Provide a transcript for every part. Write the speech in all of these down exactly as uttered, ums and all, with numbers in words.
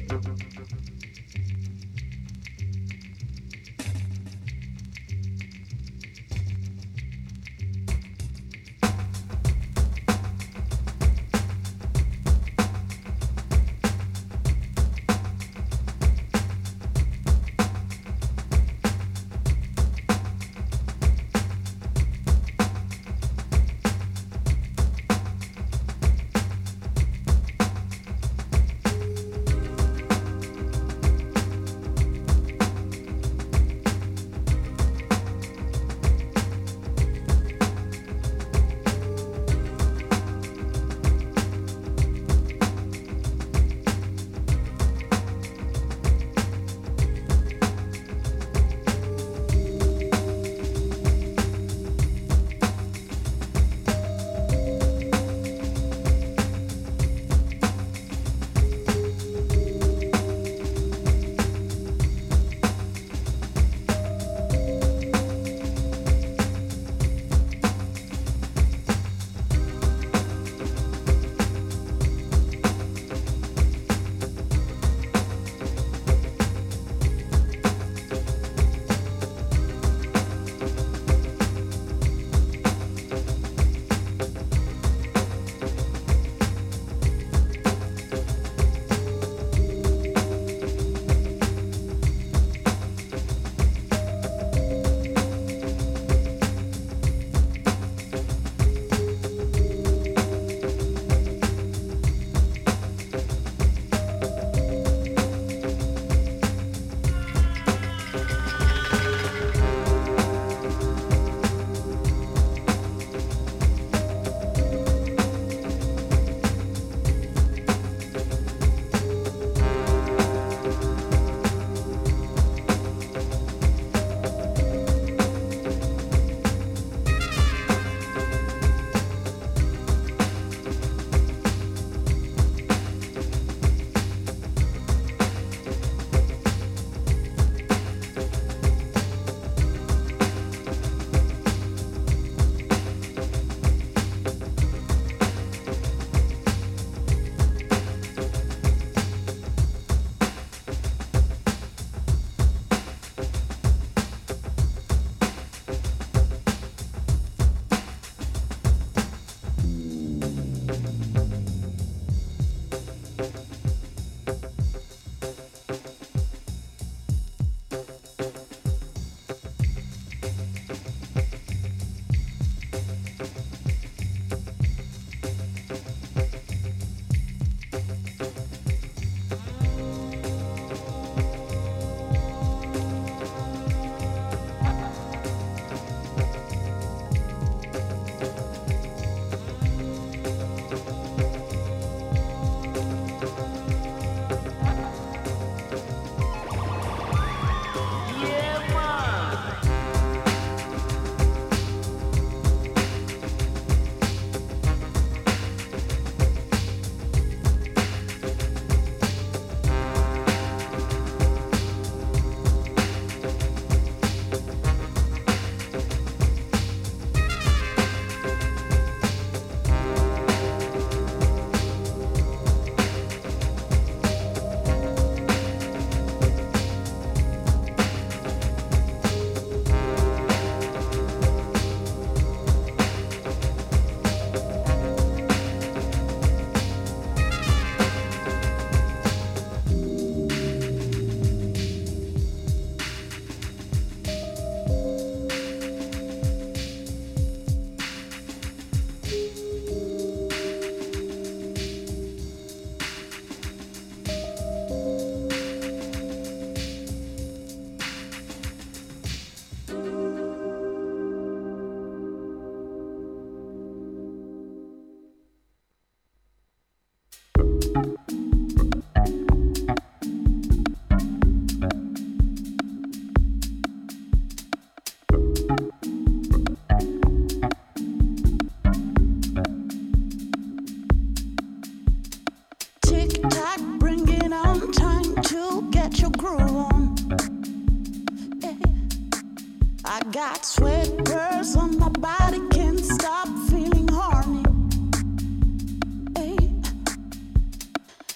got sweaters on my body, can't stop feeling horny. Hey.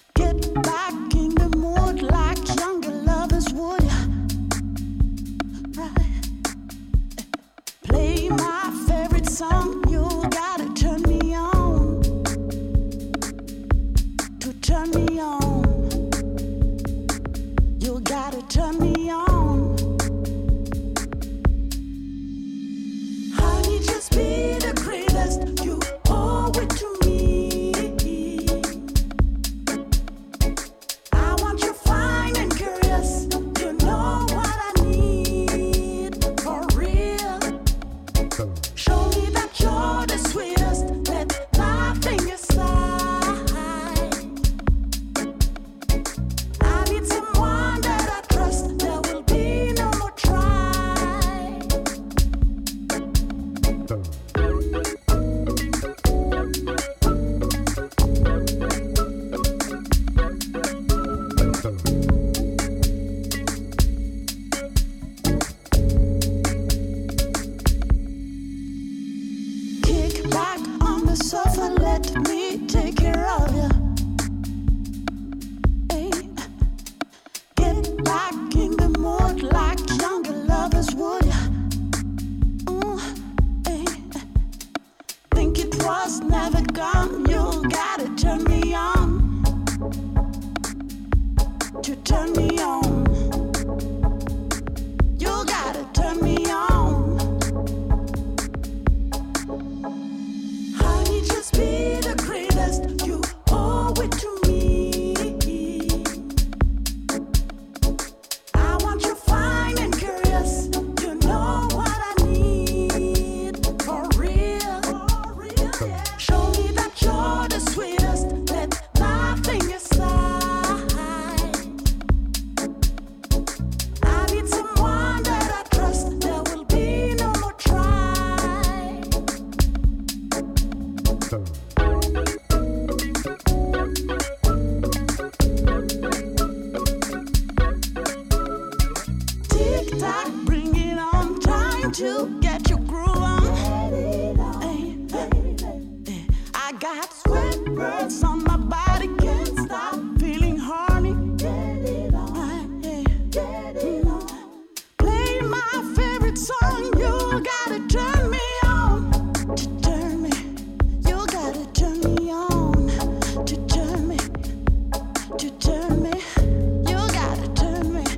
was never gone. You gotta turn me on. To turn me on. You gotta turn me on. Honey, just be the greatest. You owe it to me. I want you fine and curious. You know what I need for real. For real, yeah. Show me that you're the sweetest. Let nothing aside. I need someone that I trust. There will be no more try. Tick tock, bring it on. Time to get your groove on. Hey, hey, hey. I got sweat burns on my body, can't stop feeling horny. Get it on, hey, get it on. Play my favorite song. You gotta turn me on. To turn me, you gotta turn me on. To turn me, to turn me, you gotta turn me.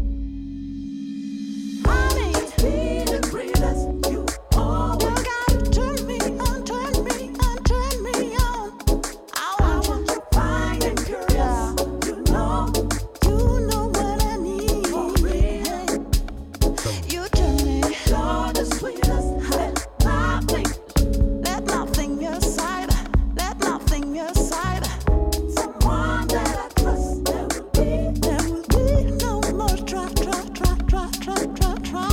Honey, be the greatest. You oh, you gotta turn me on, turn me on, turn me on. I want you fine and curious. You know, you know what I need. For real, you turn me. You're the sweetest. Let nothing, let nothing aside. Let nothing aside. Someone that I trust. There will be, there will be no more try, try, try, try, try, try, try.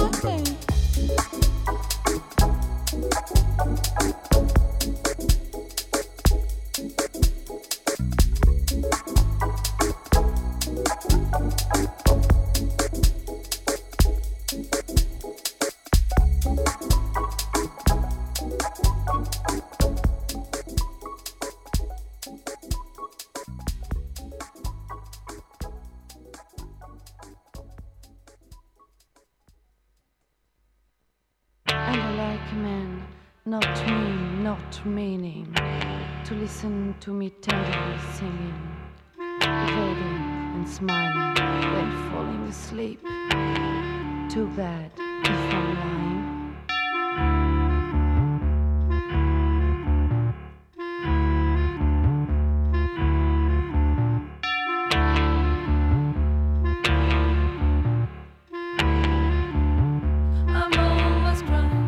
And I like men, not mean, not meaning, to listen to me tenderly singing, evading and smiling, then falling asleep. Too bad if I'm lying. I'm always crying.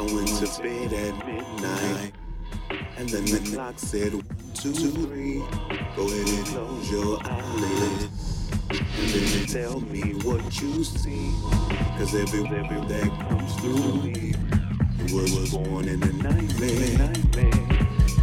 went to bed at midnight, and then the clock said one, two, three. Go ahead and close your eyelids, and then tell me what you see. Cause every every that comes through me, it was, was born in a nightmare. nightmare.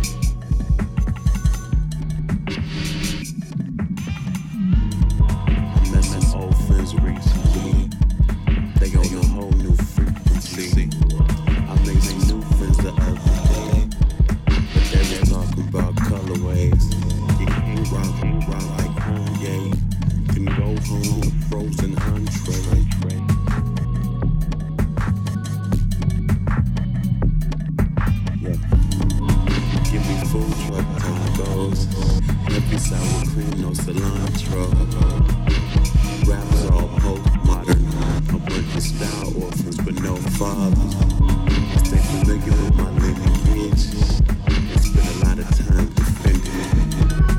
I met some old friends recently. They on a whole new frequency. I made some new friends the other day, but they were talking about colorways. You can't rock, can't rock like Kanye. Can go home with frozen entree. Yeah. Give me food truck tacos, every sour cream, no cilantro. Rappers all postmodern, a bunch of style orphans but no fathers. Stay familiar with my lineage, and spend a lot of time defending it.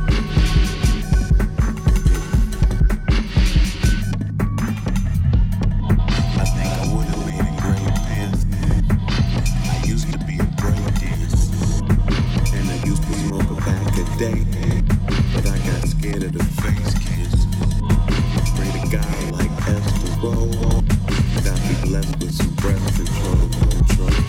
I think I would have made a great man. I used to be a breakdancer, and I used to smoke a pack a day, but I got scared of the face cancer. Pray to God like Esther Roll, that I be blessed with some breath control. control.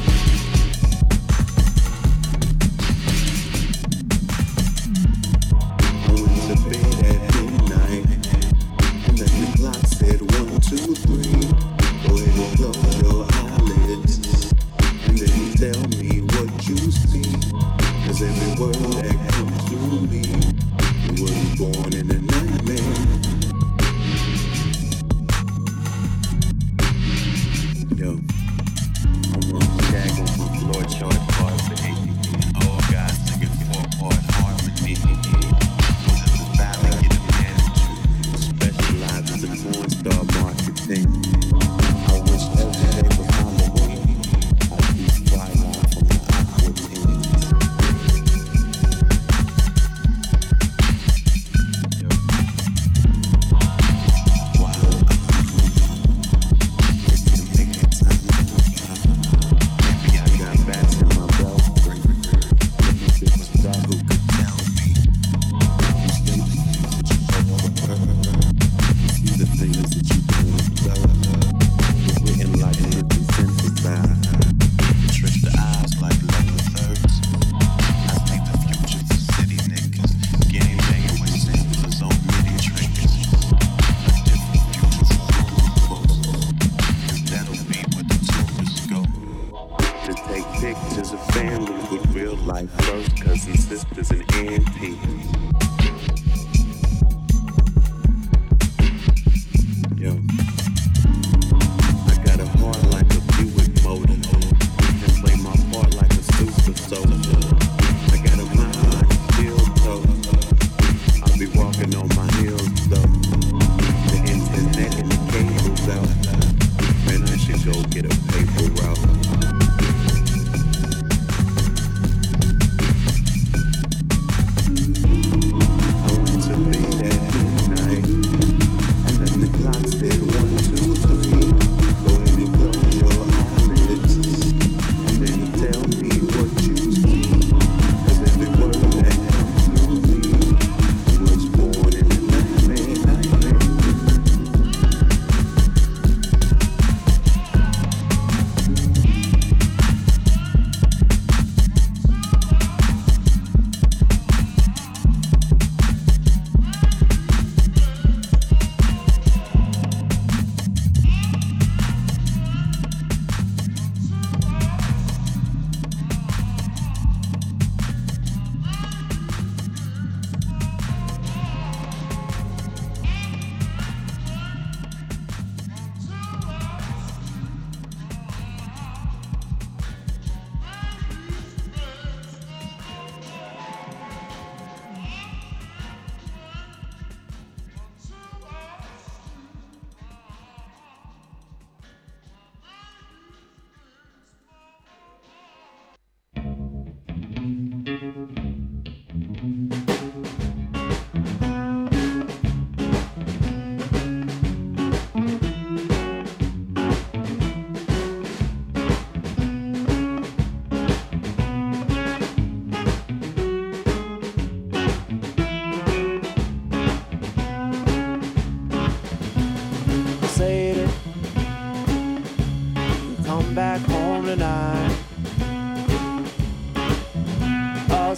I went to bed at midnight, and then the clock said one, two, three. Go ahead and close your eyelids, and then tell me what you see. Cause every word that comes through me, you was born in a nightmare. Yo, I'm on the tag on my floor chart part for eight. All guys singing four-part harmony. Was it the valley get a manager? Specializes in porn star marketing. I wish every day was Halloween. I'd be Twilight from the Aqua Teens.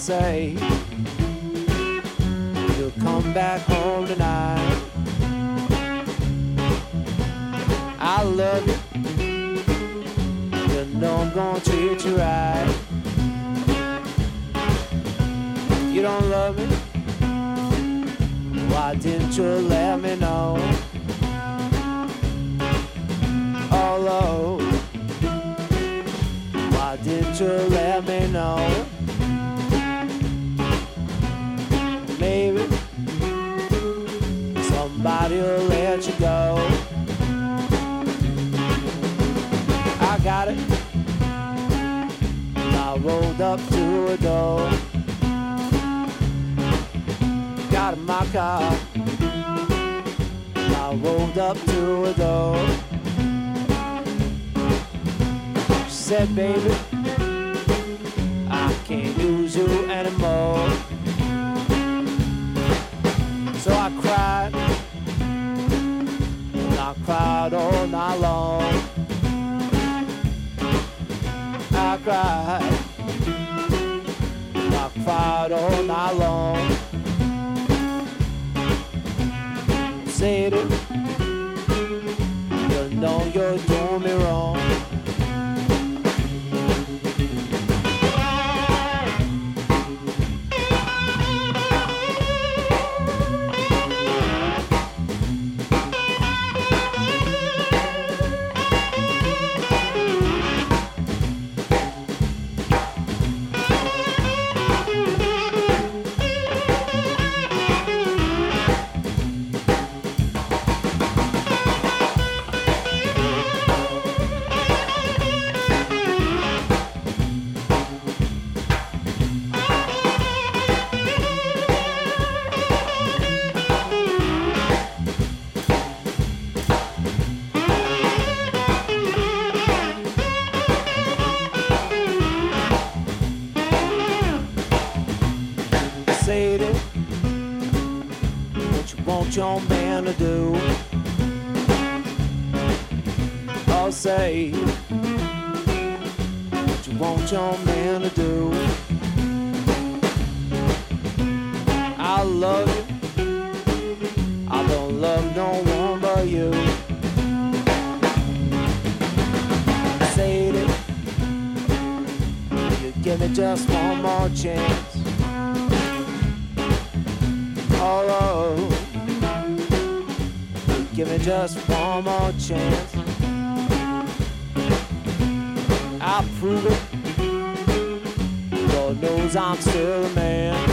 say you'll come back home tonight. I love you, you know I'm gonna treat you right. You don't love me, why didn't you let me know? Oh Lord, why didn't you let me know? Maybe somebody will let you go. I got it, I rolled up to a door. Got in my car, I rolled up to a door. She said, baby, I can't use you anymore. So I cried, and I cried all night long. I cried, and I cried all night long. Said it, you know you're doing me wrong. Say it, what you want your man to do? I'll say what you want your man to do. I love you, I don't love no one but you. Say it, you give me just one more chance. Oh, give me just one more chance. I'll prove it. Lord knows I'm still a man.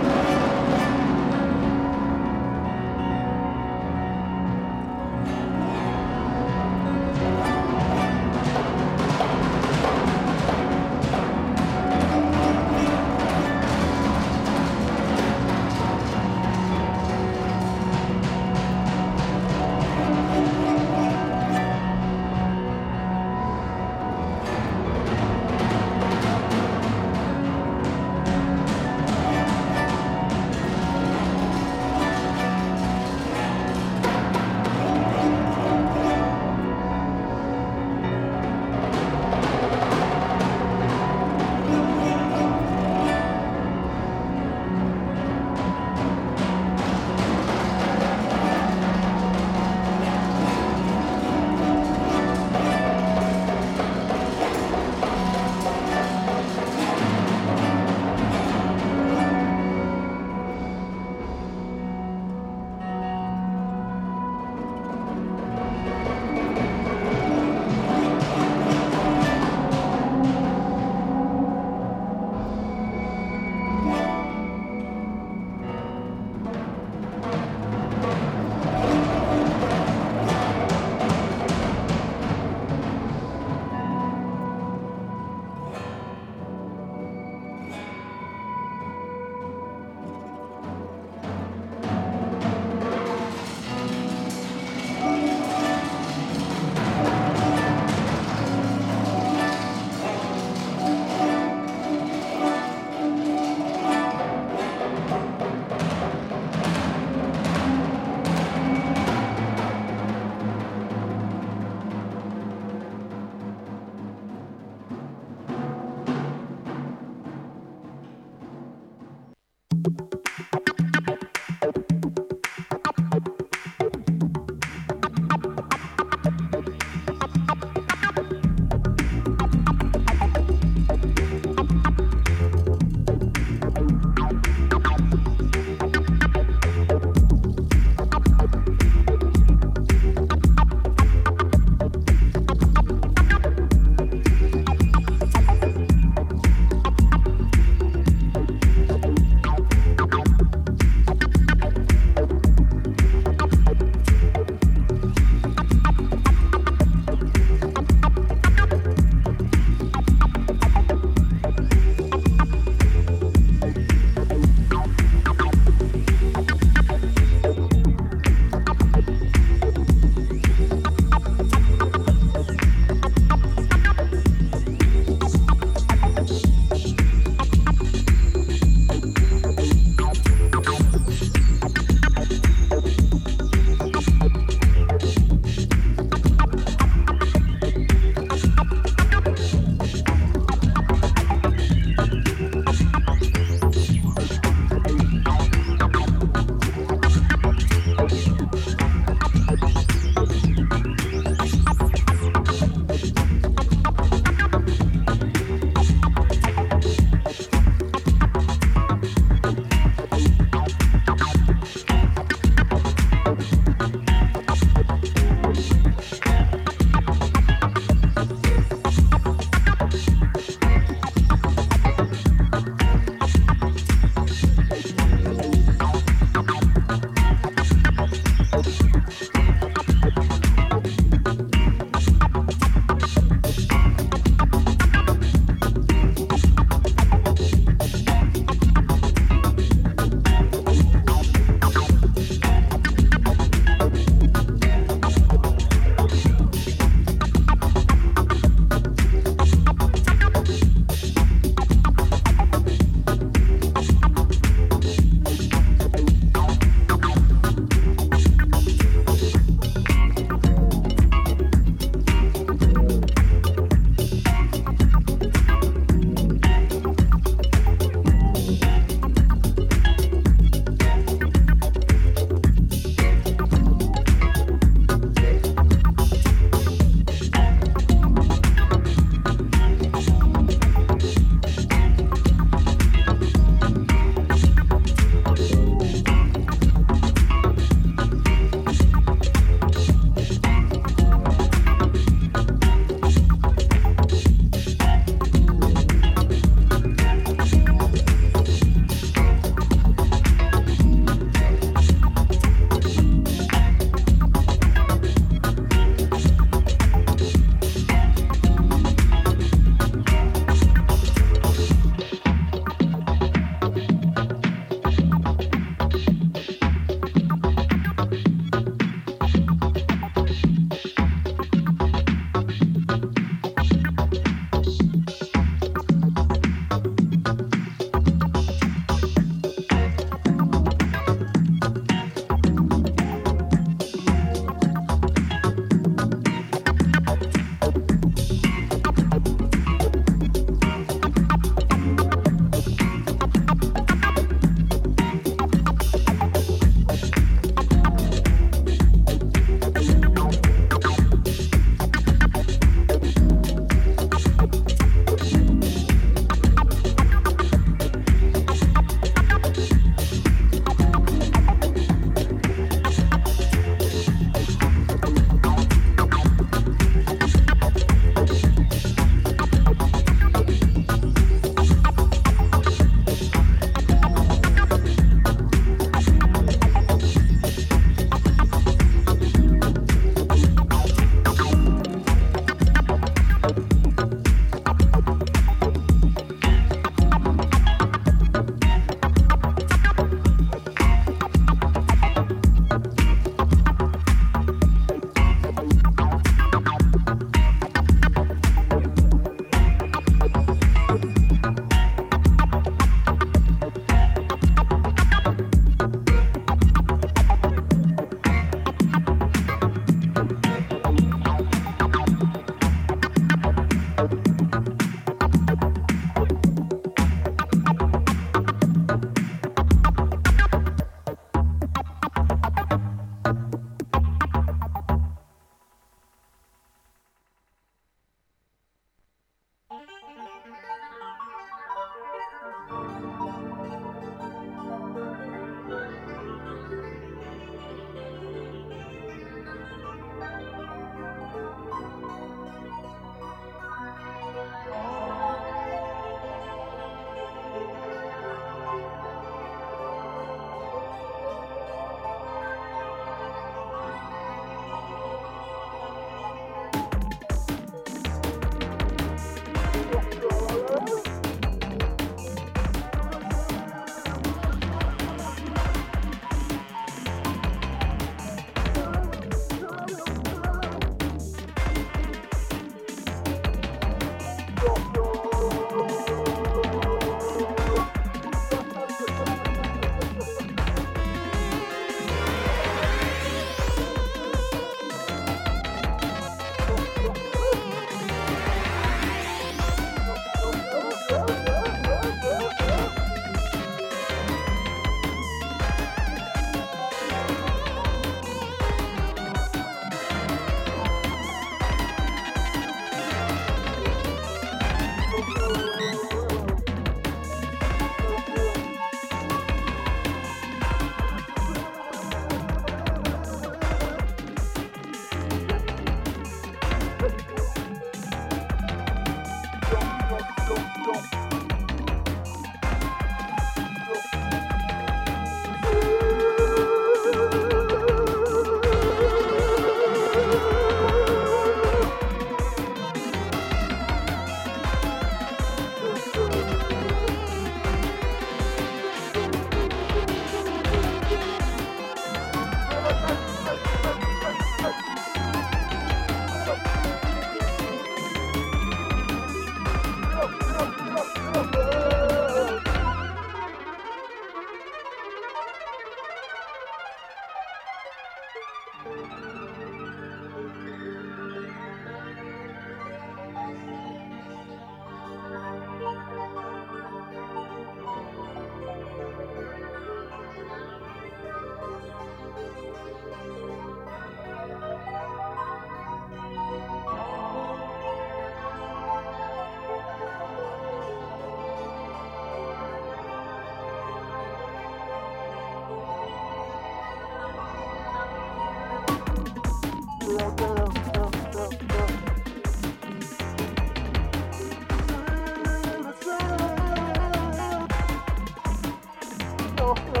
oh,